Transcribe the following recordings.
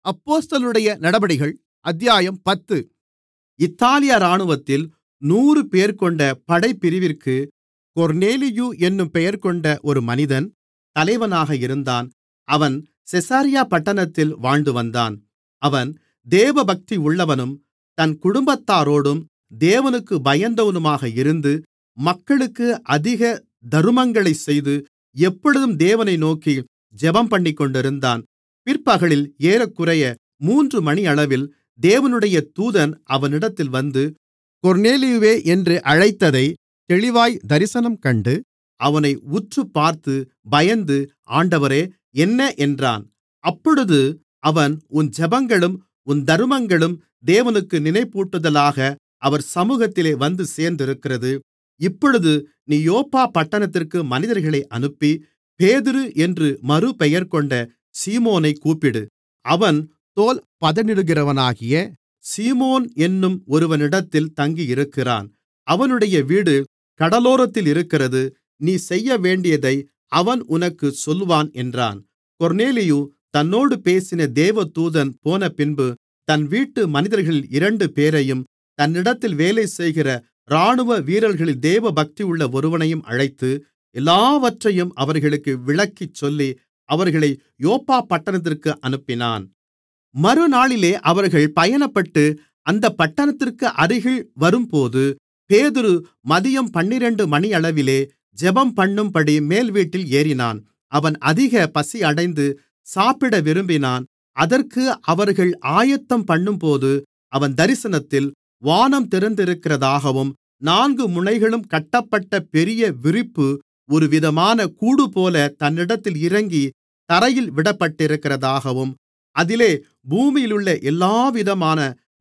அப்போஸ்தலர்களுடைய நடபடிகள் அத்தியாயம் 10. இத்தாலியா இராணுவத்தில் 100 பேர்கொண்ட படைப்பிரிவிற்கு கொர்நேலியு என்னும் பெயர்கொண்ட ஒரு மனிதன் தலைவனாக இருந்தான். அவன் செசரியா பட்டணத்தில் வாழ்ந்து வந்தான். அவன் தேவபக்தியுள்ளவனும் தன் குடும்பத்தாரோடும் தேவனுக்குப் பயந்தவனுமாக இருந்து மக்களுக்கு அதிக தருமங்களைச் செய்து எப்பொழுதும் தேவனை நோக்கி ஜெபம்பண்ணிக்கொண்டிருந்தான். பிற்பகலில் ஏறக்குறைய 3 மணியளவில் தேவனுடைய தூதன் அவனிடத்தில் வந்து, கொர்நேலியுவே என்று அழைத்ததைத் தெளிவாய் தரிசனம் கண்டு, அவனை உற்றுப்பார்த்து பயந்து, ஆண்டவரே, என்ன என்றான். அப்பொழுது அவன், உன் ஜெபங்களும் உன் தருமங்களும் தேவனுக்கு நினைப்பூட்டுதலாக அவர் சமூகத்திலே வந்து சேர்ந்திருக்கிறது. இப்பொழுது நீ யோப்பா பட்டணத்திற்கு மனிதர்களை அனுப்பி பேதுரு என்று மறுபெயர்கொண்ட சீமோனைக் கூப்பிடு. அவன் தோல் பதனிடுகிறவனாகிய சீமோன் என்னும் ஒருவனிடத்தில் தங்கியிருக்கிறான். அவனுடைய வீடு கடலோரத்தில் இருக்கிறது. நீ செய்யவேண்டியதை அவன் உனக்குச் சொல்லுவான் என்றான். கொர்நேலியு தன்னோடு பேசின தேவதூதன் போனபின்பு தன் வீட்டு மனிதர்களில் 2 பேரையும் தன்னிடத்தில் வேலைசெய்கிற இராணுவ வீரர்களில் தேவபக்தியுள்ள ஒருவனையும் அழைத்து எல்லாவற்றையும் அவர்களுக்கு விளக்கிச் சொல்லி அவர்களை யோப்பா பட்டணத்திற்கு அனுப்பினான். மறுநாளிலே அவர்கள் பயணப்பட்டு அந்தப் பட்டணத்திற்கு அருகில் வரும்போது பேதுரு மதியம் 12 மணியளவிலே ஜெபம்பண்ணும்படி மேல்வீட்டில் ஏறினான். அவன் அதிக பசியடைந்து சாப்பிட விரும்பினான். அதற்கு அவர்கள் ஆயத்தம் பண்ணும்போது அவன் தரிசனத்தில் வானம் திறந்திருக்கிறதாகவும் 4 முனைகளும் கட்டப்பட்ட பெரிய விரிப்பு ஒருவிதமான கூடுபோல தன்னிடத்தில் இறங்கி தரையில் விடப்பட்டிருக்கிறதாகவும் அதிலே பூமியிலுள்ள எல்லாவிதமான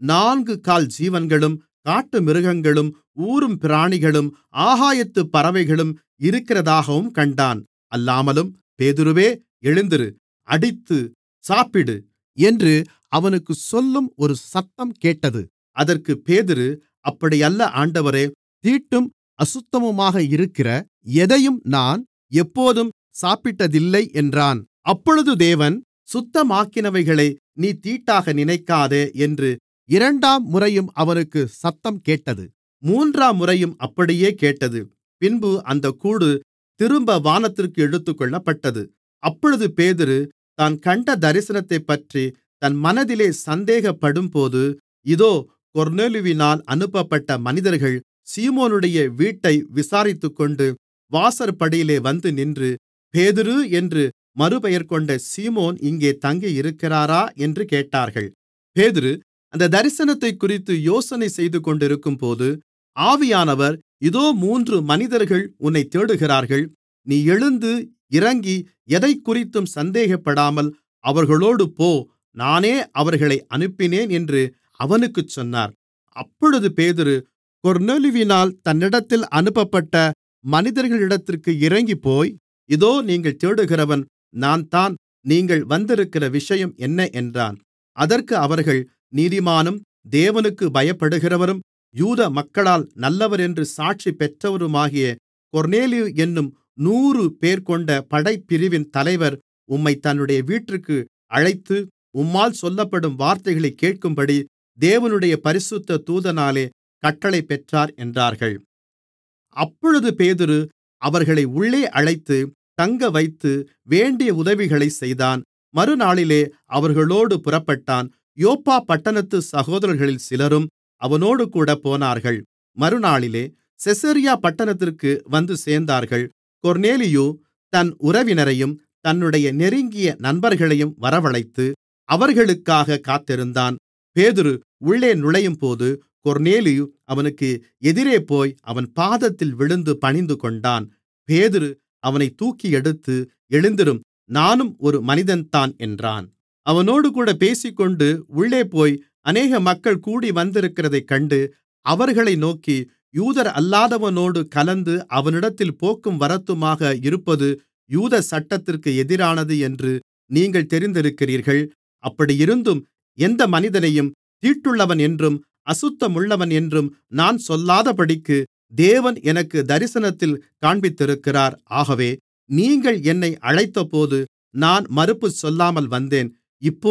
4 கால் ஜீவன்களும் காட்டுமிருகங்களும் ஊரும் பிராணிகளும் ஆகாயத்துப் பறவைகளும் இருக்கிறதாகவும் கண்டான். அல்லாமலும், பேதுருவே, எழுந்திரு, அடித்து சாப்பிடு என்று அவனுக்குச் சொல்லும் ஒரு சத்தம் கேட்டது. அதற்குப் பேதுரு, அப்படியல்ல ஆண்டவரே, தீட்டும் அசுத்தமுமாக இருக்கிற எதையும் நான் எப்போதும் சாப்பிட்டதில்லை என்றான். அப்பொழுது தேவன், சுத்தமாக்கினவைகளை நீ தீட்டாக நினைக்காதே என்று 2ஆம் முறையும் அவனுக்குச் சத்தம் கேட்டது. 3ஆம் முறையும் அப்படியே கேட்டது. பின்பு அந்தக் கூடு திரும்ப வானத்திற்கு எடுத்துக்கொள்ளப்பட்டது. அப்பொழுது பேதுரு தான் கண்ட தரிசனத்தைப்பற்றி தன் மனதிலே சந்தேகப்படும்போது, இதோ, கொர்நேலியுவினால் அனுப்பப்பட்ட மனிதர்கள் சீமோனுடைய வீட்டை விசாரித்துக்கொண்டு வாசற்படியிலே வந்து நின்று, பேதுரு என்று மறுபெயர்கொண்ட சீமோன் இங்கே தங்கியிருக்கிறாரா என்று கேட்டார்கள். பேதுரு அந்த தரிசனத்தைக்குறித்து யோசனை செய்துகொண்டிருக்கும்போது ஆவியானவர், இதோ 3 மனிதர்கள் உன்னைத் தேடுகிறார்கள். நீ எழுந்து இறங்கி எதைக்குறித்தும் சந்தேகப்படாமல் அவர்களோடு போ, நானே அவர்களை அனுப்பினேன் என்று அவனுக்குச் சொன்னார். அப்பொழுது பேதுரு கொர்நேலியுவினால் தன்னிடத்தில் அனுப்பப்பட்ட மனிதர்களிடத்திற்கு இறங்கிப்போய், இதோ, நீங்கள் தேடுகிறவன் நான்தான். நீங்கள் வந்திருக்கிற விஷயம் என்ன என்றான். அதற்கு அவர்கள், நீதிமானும் தேவனுக்கு பயப்படுகிறவரும் யூத மக்களால் நல்லவர் என்று சாட்சி பெற்றவருமாகிய கொர்நேலியு என்னும் 100 பேர்கொண்ட படைப்பிரிவின் தலைவர் உம்மைத் தன்னுடைய வீட்டிற்கு அழைத்து உம்மால் சொல்லப்படும் வார்த்தைகளைக் கேட்கும்படி தேவனுடைய பரிசுத்த தூதனாலே கட்டளை பெற்றார் என்றார்கள். அப்பொழுது பேதுரு அவர்களை உள்ளே அழைத்து தங்கவைத்து வேண்டிய உதவிகளைச் செய்தான். மறுநாளிலே அவர்களோடு புறப்பட்டான். யோப்பா பட்டணத்து சகோதரர்களில் சிலரும் அவனோடுகூட போனார்கள். மறுநாளிலே செசரியா பட்டணத்திற்கு வந்து சேர்ந்தார்கள். கொர்நேலியு தன் உறவினரையும் தன்னுடைய நெருங்கிய நண்பர்களையும் வரவழைத்து அவர்களுக்காகக் காத்திருந்தான். பேதுரு உள்ளே நுழையும்போது கொர்நேலியு அவனுக்கு எதிரே போய் அவன் பாதத்தில் விழுந்து பணிந்துகொண்டான். பேதுரு அவனைத் தூக்கி எடுத்து, எழுந்திரும், நானும் ஒரு மனிதன்தான் என்றான். அவனோடுகூட பேசிக்கொண்டு உள்ளே போய் அநேக மக்கள் கூடி வந்திருக்கிறதைக் கண்டு அவர்களை நோக்கி, யூதர் அல்லாதவனோடு கலந்து அவனிடத்தில் போக்கும் வரத்துமாக இருப்பது யூத சட்டத்திற்கு எதிரானது என்று நீங்கள் தெரிந்திருக்கிறீர்கள். அப்படியிருந்தும் எந்த மனிதனையும் தீட்டுள்ளவன் என்றும் அசுத்தமுள்ளவன் என்றும் நான் சொல்லாதபடிக்கு தேவன் எனக்கு தரிசனத்தில் காண்பித்திருக்கிறார். ஆகவே நீங்கள் என்னை அழைத்தபோது நான் மறுப்பு சொல்லாமல் வந்தேன். இப்போதும்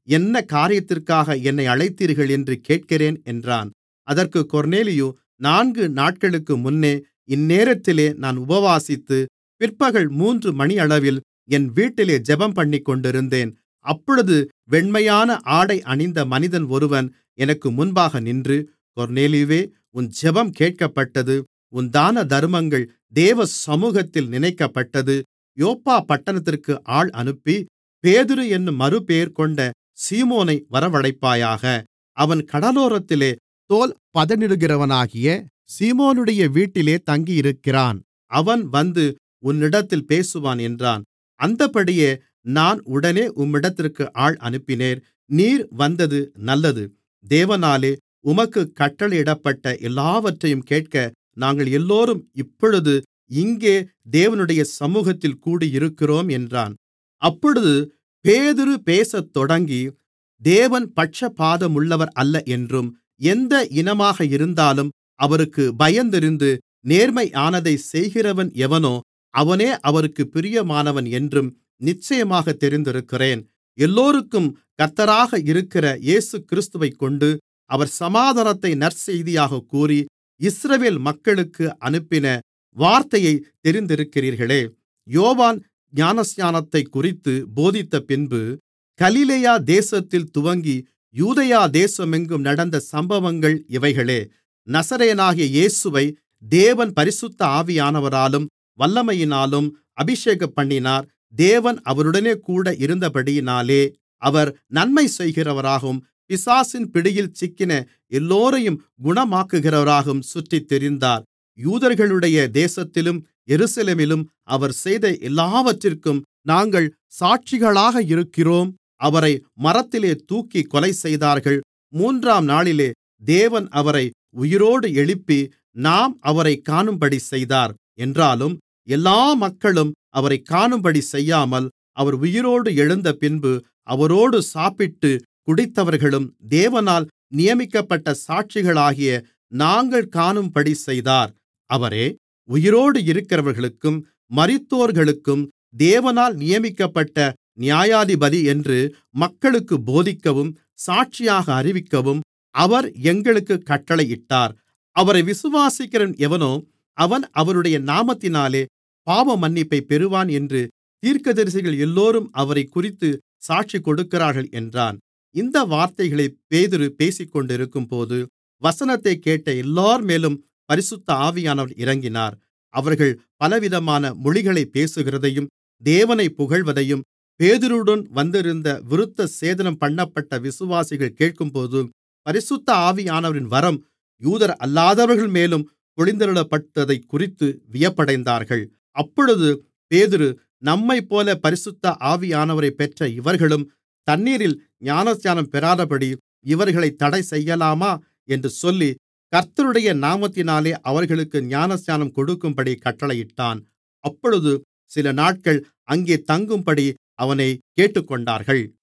என்ன காரியத்திற்காக என்னை அழைத்தீர்கள் என்று கேட்கிறேன் என்றான். அதற்குக் கொர்நேலியு, 4 நாட்களுக்கு முன்னே இந்நேரத்திலே நான் உபவாசித்து பிற்பகல் 3 மணியளவில் என் வீட்டிலே ஜெபம்பண்ணிக்கொண்டிருந்தேன். அப்பொழுது வெண்மையான ஆடை அணிந்த மனிதன் ஒருவன் எனக்கு முன்பாக நின்று, கொர்நேலியுவே, உன் ஜெபம் கேட்கப்பட்டது, உன் தான தருமங்கள் தேவ சமூகத்தில் நினைக்கப்பட்டது. யோப்பா பட்டணத்திற்கு ஆள் அனுப்பி பேதுரு என்னும் மறுபெயர் கொண்ட சீமோனை வரவழைப்பாயாக. அவன் கடலோரத்திலே தோல் பதனிடுகிறவனாகிய சீமோனுடைய வீட்டிலே தங்கியிருக்கிறான். அவன் வந்து உன்னிடத்தில் பேசுவான் என்றான். அந்தப்படியே நான் உடனே உம்மிடத்திற்கு ஆள் அனுப்பினேன். நீர் வந்தது நல்லது. தேவனாலே உமக்குக் கட்டளையிடப்பட்ட எல்லாவற்றையும் கேட்க நாங்கள் எல்லோரும் இப்பொழுது இங்கே தேவனுடைய சமூகத்தில் கூடியிருக்கிறோம் என்றான். அப்பொழுது பேதுரு பேசத் தொடங்கி, தேவன் பட்சபாதமுள்ளவர் அல்ல என்றும், எந்த இனமாக இருந்தாலும் அவருக்குப் பயந்திருந்து நேர்மையானதைச் செய்கிறவன் எவனோ அவனே அவருக்குப் பிரியமானவன் என்றும் நிச்சயமாகத் தெரிந்திருக்கிறேன். எல்லோருக்கும் கர்த்தராக இருக்கிற இயேசுகிறிஸ்துவைக்கொண்டு அவர் சமாதானத்தை நற்செய்தியாகக் கூறி இஸ்ரவேல் மக்களுக்கு அனுப்பின வார்த்தையைத் தெரிந்திருக்கிறீர்களே. யோவான் ஞானஸ்நானத்தைக்குறித்து போதித்தபின்பு கலிலேயா தேசத்தில் துவங்கி யூதேயா தேசமெங்கும் நடந்த சம்பவங்கள் இவைகளே. நசரேயனாகிய இயேசுவை தேவன் பரிசுத்த ஆவியானவராலும் வல்லமையினாலும் அபிஷேகம்பண்ணினார். தேவன் அவருடனே கூட இருந்தபடியினாலே அவர் நன்மை செய்கிறவராகவும் பிசாசின் பிடியில் சிக்கின எல்லோரையும் குணமாக்குகிறவராகவும் சுற்றித் திரிந்தார். யூதர்களுடைய தேசத்திலும் எருசலேமிலும் அவர் செய்த எல்லாவற்றிற்கும் நாங்கள் சாட்சிகளாக இருக்கிறோம். அவரை மரத்திலே தூக்கிக் கொலைசெய்தார்கள். 3ஆம் நாளிலே தேவன் அவரை உயிரோடு எழுப்பி நாம் அவரைக் காணும்படி செய்தார். என்றாலும் எல்லா மக்களும் அவரைக் காணும்படி செய்யாமல், அவர் உயிரோடு எழுந்தபின்பு அவரோடு சாப்பிட்டுக் குடித்தவர்களும் தேவனால் நியமிக்கப்பட்ட சாட்சிகளாகிய நாங்கள் காணும்படி செய்தார். அவரே உயிரோடு இருக்கிறவர்களுக்கும் மரித்தோர்களுக்கும் தேவனால் நியமிக்கப்பட்ட நியாயாதிபதி என்று மக்களுக்குப் போதிக்கவும் சாட்சியாக அறிவிக்கவும் அவர் எங்களுக்குக் கட்டளையிட்டார். அவரை விசுவாசிக்கிறவன் எவனோ அவன் அவருடைய நாமத்தினாலே பாவமன்னிப்பைப் பெறுவான் என்று தீர்க்கதரிசிகள் எல்லோரும் அவரைக்குறித்துச் சாட்சி கொடுக்கிறார்கள் என்றான். இந்த வார்த்தைகளைப் பேதுரு பேசிக்கொண்டிருக்கும்போது வசனத்தைக் கேட்ட எல்லோர்மேலும் பரிசுத்த ஆவியானவர் இறங்கினார். அவர்கள் பலவிதமான மொழிகளைப் பேசுகிறதையும் தேவனைப் புகழ்வதையும் பேதுருவுடன் வந்திருந்த விருத்தசேதனம்பண்ணப்பட்ட விசுவாசிகள் கேட்கும்போது, பரிசுத்த ஆவியானவரின் வரம் யூதர் அல்லாதவர்கள் மேலும் பொழிந்தருளப்பட்டதைக்குறித்து வியப்படைந்தார்கள். அப்பொழுது பேதுரு, நம்மைப்போல பரிசுத்த ஆவியானவரைப் பெற்ற இவர்களும் தண்ணீரில் ஞானஸ்நானம் பெறாதபடி இவர்களைத் தடைசெய்யலாமா என்று சொல்லி, கர்த்தருடைய நாமத்தினாலே அவர்களுக்கு ஞானஸ்நானம் கொடுக்கும்படி கட்டளையிட்டான். அப்பொழுது சில நாட்கள் அங்கே தங்கும்படி அவனைக் கேட்டுக்கொண்டார்கள்.